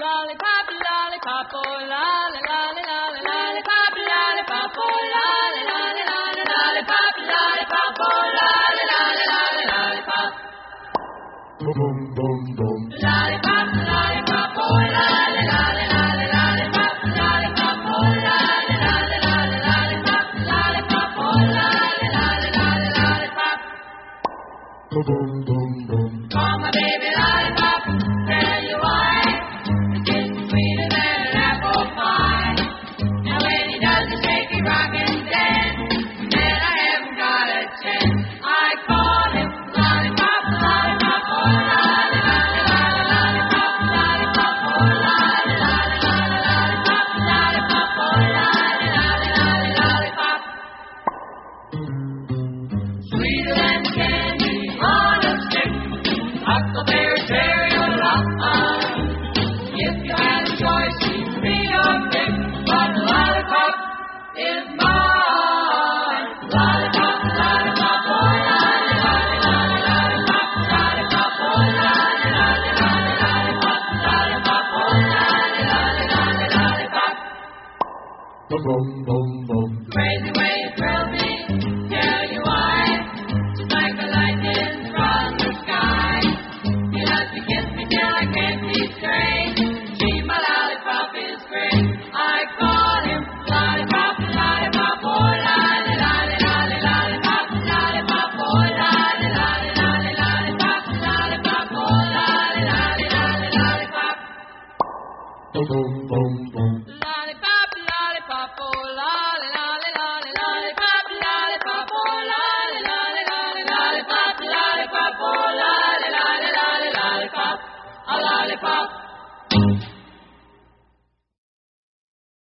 lollipop, lollipop, oh lolly, lolly, lolly, lollipop, lollipop, oh lolly, lolly, lolly, lollipop, lollipop, oh lolly, lolly, lolly, lollipop. Boom, boom, boom. Lollipop, lollipop, oh lolly, lolly, lolly, lollipop, lollipop, oh lolly, lolly, lolly, lollipop, lollipop, oh lolly, lolly, lolly, lollipop. Boom, boom, boom. Call my baby lollipop, tell you why. It's getting sweeter than an apple pie. Now when he does the shaky rock and dance, then I haven't got a chance. I call him lollipop, lollipop, oh lolly, lolly, lolly, lollipop, lollipop, oh lolly, lolly, lolly, lollipop, lollipop, oh lolly, lolly, lolly, lollipop. Sweeter than candy on a stick, huckleberry, cherry, or lolly. If you had a choice, you'd be your pick, but lollipop is mine. Lollipop, lollipop, oh lolly, lolly, lolly, lollipop, lollipop, oh lolly, lolly, lolly, lollipop, lollipop, oh lolly, lolly, lolly, lollipop. Boom, boom, boom. Crazy way you thrill me, tell you why. Just like the lightning from the sky. You love to kiss me till I can't see straight. Gee, my lollipop is great. I call him lollipop, lollipop, oh lolly, lolly, lolly, lollipop, lollipop, oh lolly, lolly, lolly, lollipop, lollipop, oh lolly, lolly, lolly, lollipop. Boom, boom, boom. Lollipop, lollipop, oh lolly, lolly, lolly, lollipop, lollipop, oh lolly, lolly, lolly, lollipop, lollipop, oh lolly, lolly, lolly, lollipop, a lollipop.